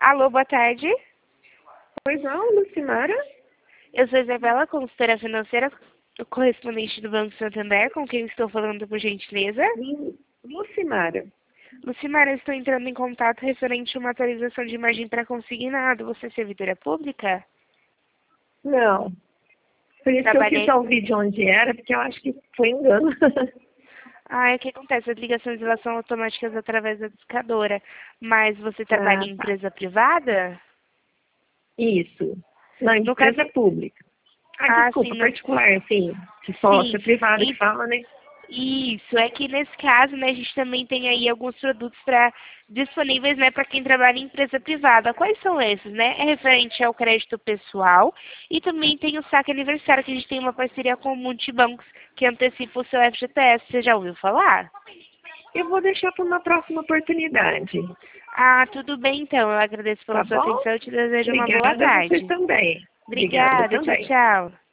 Alô, boa tarde. Pois não, Lucimara? Eu sou Isabela, consultora financeira, correspondente do Banco Santander, com quem estou falando por gentileza. Lucimara. Lucimara, eu estou entrando em contato referente a uma atualização de imagem para consignado. Você é servidora pública? Não. Por isso que eu quis ouvir de onde era, porque eu acho que foi engano. Ah, é o que acontece, as ligações elas são automáticas através da discadora. Mas você trabalha em empresa privada? Isso. Na empresa pública. Desculpa, sim, particular, sim. De sócia privada que fala, né? Isso, é que nesse caso, né, a gente também tem aí alguns produtos disponíveis, né, para quem trabalha em empresa privada. Quais são esses, né? É referente ao crédito pessoal e também tem o saque aniversário, que a gente tem uma parceria com o Multibancos, que antecipa o seu FGTS. Você já ouviu falar? Eu vou deixar para uma próxima oportunidade. Ah, tudo bem então. Eu agradeço pela sua atenção e te desejo uma boa tarde. Você também. Obrigada, tchau, tchau.